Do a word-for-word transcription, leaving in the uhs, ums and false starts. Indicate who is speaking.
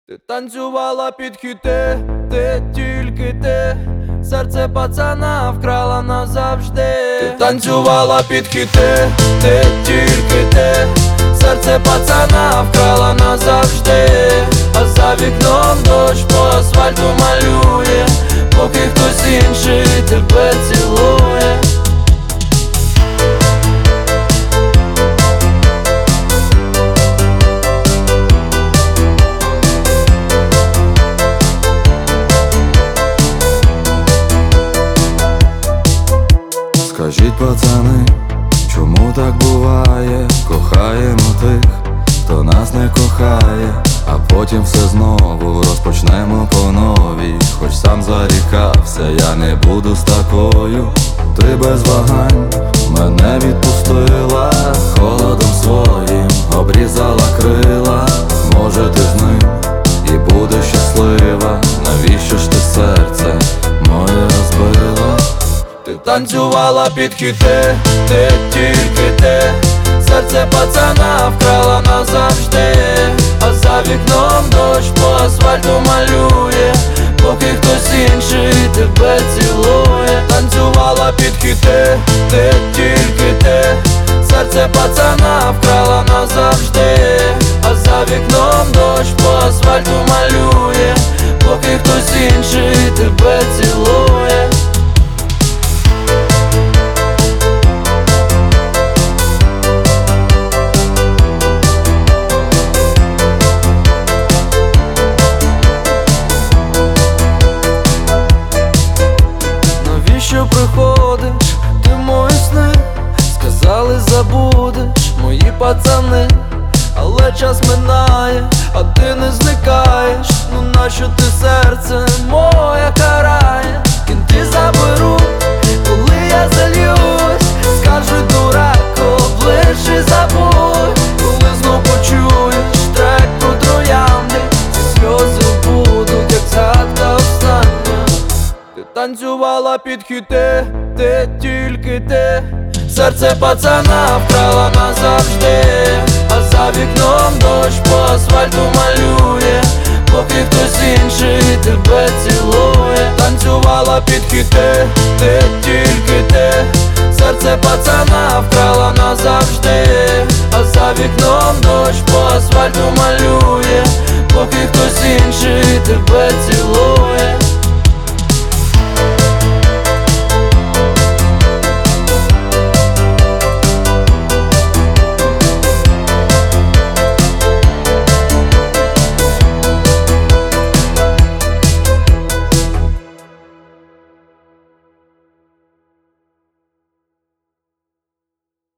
Speaker 1: Ти танцювала під хіти, ти тільки ти, серце пацана вкрала назавжди. Ти танцювала під хіти, ти тільки ти, серце пацана вкрала назавжди. А за вікном дощ по асфальту малює, поки хтось інший тебе цілує.
Speaker 2: Скажіть, пацани, чому так буває? Кохаємо тих, хто нас не кохає, а потім все знову розпочнемо по новій. Хоч сам зарікався, я не буду з такою. Ти без вагань мене відпустила, холодом своїм обрізала крила. Може ти з ним і будеш щаслива, навіщо ж ти серце моє розбила?
Speaker 1: Ти танцювала під хіти, ти тільки ти, серце пацана вкрала назавжди. А за вікном дощ по асфальту малює, поки хтось інший тебе цілує. Танцювала під хіти, ти тільки ти, серце пацана вкрала назавжди. А за вікном дощ по асфальту малює, поки хтось інший тебе цілує. Навіщо приходиш, ти в мої сни? Сказали, забудеш мої пацани, але час минає, а ти не зникаєш. Ну нащо ти серце моє карає? Кінти заберуть, коли я зальюсь, скажуть дурак, оближ і забудь. Коли знов почуєш трек про троянди, ці сльози будуть, як згадка остання. Ти танцювала під хіти, ти тільки ти, серце пацана вкрала назавжди. А за вікном дощ по асфальту малює, поки хтось інший тебе цілує. Танцювала під хіти, ти тільки ти, серце пацана вкрала назавжди. А за вікном дощ по асфальту малює, поки хтось інший тебе